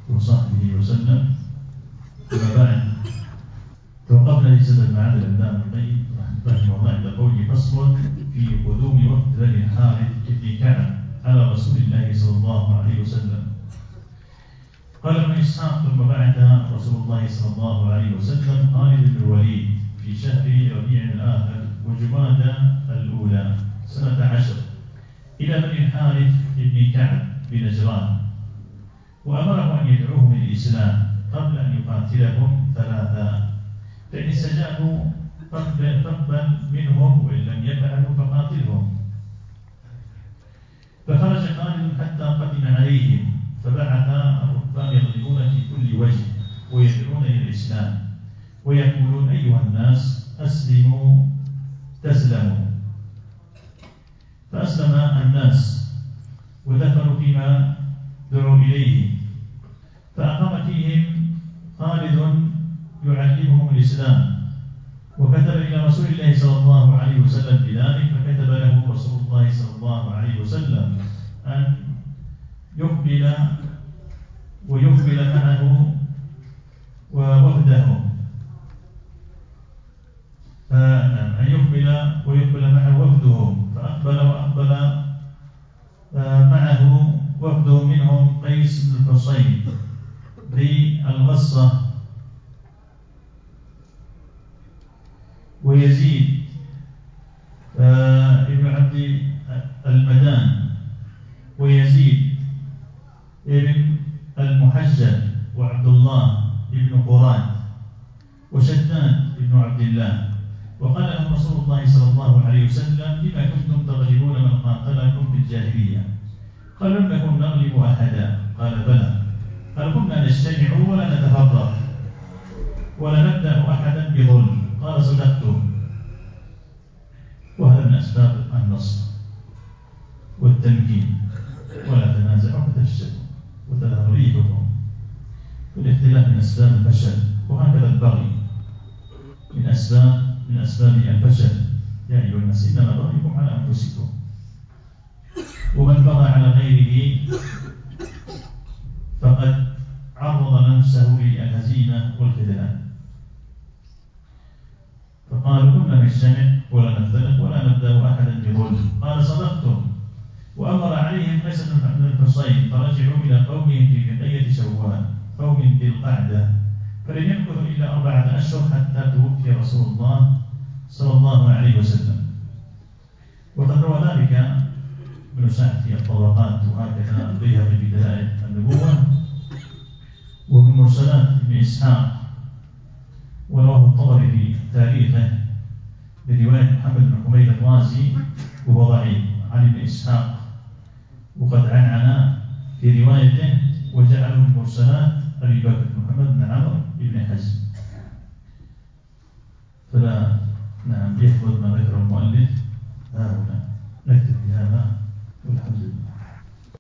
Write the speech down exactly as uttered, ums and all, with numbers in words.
وصحبه وسلم. أما بعد، توقفنا في سبب معاد الإمام القيم رحمه الله عند قوله فصل في قدوم وفد بني الحارث بن كعب على رسول الله صلى الله عليه وسلم. قال ابن إسحاق ثم بعث رسول الله صلى الله عليه وسلم خالد بن الوليد في شهر ربيع الآخر وجمادى الأولى سنة عشر إلى بني الحارث بن كعب بنجران، وأمره أن يدعوهم للإسلام قبل أن يقاتلهم ثلاثا، فإن استجابوا فاقبل منهم، وإن لم يفعلوا فقاتلهم. فخرج خالد حتى قدم عليهم، فبعث الركبان يضربون في كل وجه ويدعون إلى الإسلام ويقولون أيها الناس أسلموا تسلموا. فأسلم الناس ودخلوا فيما دعوا إليه، فأقام فيهم خالد يعلمهم الإسلام، وكتب إلى رسول الله صلى الله عليه وسلم بذلك، فكتب له رسول الله صلى الله عليه وسلم أن يقبل ويقبل معه ووفدهم، أن يقبل ويقبل معه وفدهم، فأقبل وأقبل معه وفد منهم قيس بن الحصين بالغصة ويزيد ابن عبد المدان ويزيد ابن المحجب وعبد الله ابن قران وشداد ابن عبد الله. وقال لهم رسول الله صلى الله عليه وسلم بما كنتم تغلبون من قاتلكم في الجاهلية؟ قالوا لم نكن نغلب أحدا. قال بلى. قال كنا نجتمع ولا نتفرق ولا نبدأ أحدا بظلم. قال صدقتم. وهذا من أسباب النصر والتمكين. ولا تنازعوا فتفشلوا وتذهب ريحكم. والاختلاف من أسباب الفشل، وهكذا البغي من أسباب من أسباب الفشل. يا أيها الناس إنما بغيكم على أنفسكم، ومن بغى على غيره فقد عرض نفسه للهزيمة والخذلان. فقالوا كنا نجتمع ولا نفترق ولا نبدأ أحدا بظلم. قال صدقتم. وأمر عليهم قيس بن الحصين فرجعوا إلى قومهم في بقية شوال قوم ذي القعدة، فلم يمكثوا إلا أربعة أشهر حتى توفي رسول الله صلى الله عليه وسلم. وقد روى ذلك ابن سعد في الطبقات، وهكذا البيهقي في دلائل النبوة، ومن مرسلات ابن إسحاق، ورواه الطبري في تاريخه برواية محمد بن حميد الرازي وهو ضعيف عن ابن إسحاق، وقد عنعن في روايته وجعله من مرسلات أبي بكر محمد بن عمرو بن حزم، فلا نعم يحفظ ما